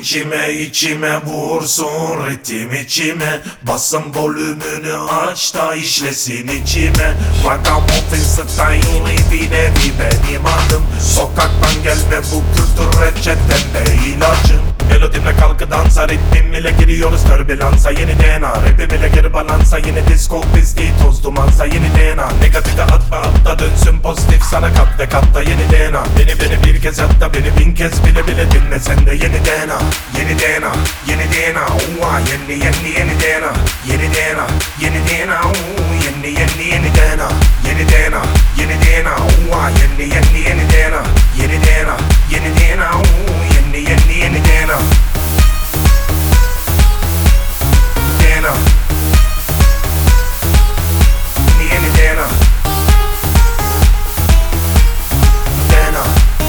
İçime içime vursun ritim içime. Basın volümünü aç da işlesin içime. Ragamuffin style'ı bir nevi benim adım. Sokaktan gelme bu kültür reçetemde ilacım. Melodimle kalkı dansa, ritmim ile giriyoruz türbülansa. Yeni DNA, rapim ile geri balansa. Yeni disco pisliği toz dumansa. Yeni DNA, negatife atma atla dönsün pozitif sana kat ve katta yeni DNA. Beni bir kez hatta beni bin kez bile bile dinle sen de yeni DNA. Yeni DNA, yeni DNA, yeni DNA. Yeni DNA, yeni DNA, yeni DNA. Yeni DNA, yeni DNA, yeni DNA. Yeni DNA, yeni DNA, yeni DNA. DNA, yeni DNA. DNA,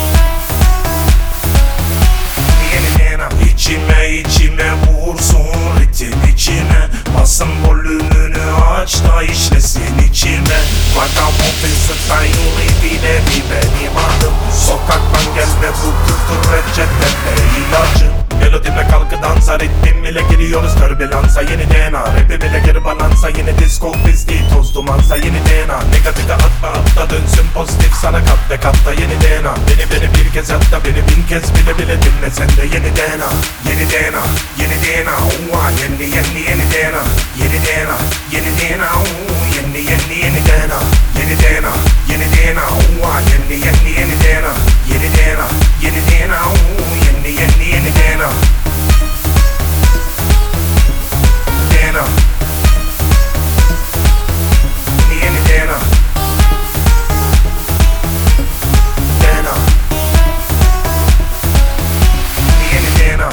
yeni DNA. İçime vursun ritim içime. Basın volümünü aç da işlesin içime. Ragamuffin style'ı bir nevi benim adım. Sokaktan gelme bu kültür reçetemde ilacım. Melodimle kalkı dansa, ritmim ile giriyoruz türbülansa. Yeni DNA, rapim ile geri balansa. Yeni disco pisliği toz dumansa. Yeni DNA, negatife atma atla dönsün pozitif sana kat ve katta yeni DNA. Beni bir kez hatta beni bin kez bile bile dinle sen de yeni DNA. Yeni DNA, yeni DNA, yeni DNA. Yeni DNA, yeni DNA, yeni DNA. Yeni DNA, yeni DNA, yeni DNA. Yeni DNA, yeni DNA, yeni DNA. DNA, yeni DNA. DNA, yeni DNA.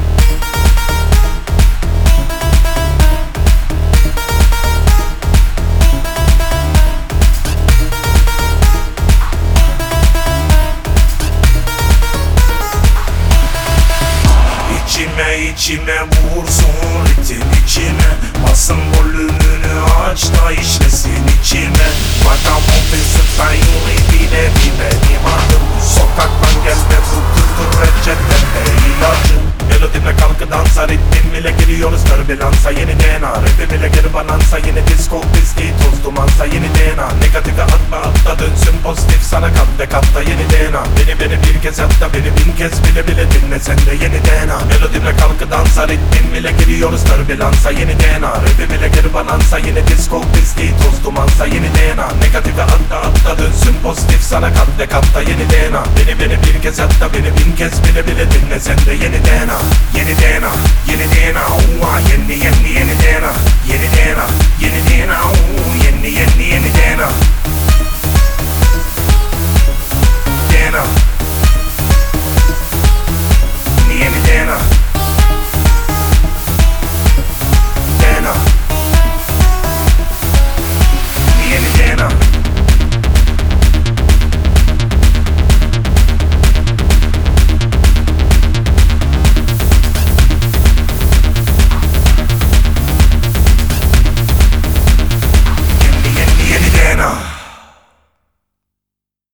İçime vursun ritim içime. Basın volümünü aç da işlesin içime. Ragamuffin style'ı bir nevi benim adım. Sokaktan gelme bu kültür reçetemde ilacım. Melodimle kalkı dansa, ritmim ile giriyoruz türbülansa. Yeni DNA, rapim ile geri balansa. Yeni disco pisliği toz dumansa. Yeni DNA, negatife atma atla dönsün pozitif sana kat ve katta yeni DNA. Beni bir kez hatta beni bin kez bile bile dinle sen de yeni DNA. Melodimle kalkı dansa, ritmim ile giriyoruz türbülansa. Yeni DNA, rapim ile geri balansa. Yeni disco pisliği toz dumansa. Yeni DNA, negatife atla dönsün pozitif sana kat ve katta yeni DNA. Beni bir kez hatta beni bin kez bile bile dinle sen de yeni DNA. Yeni DNA, yeni DNA, yeni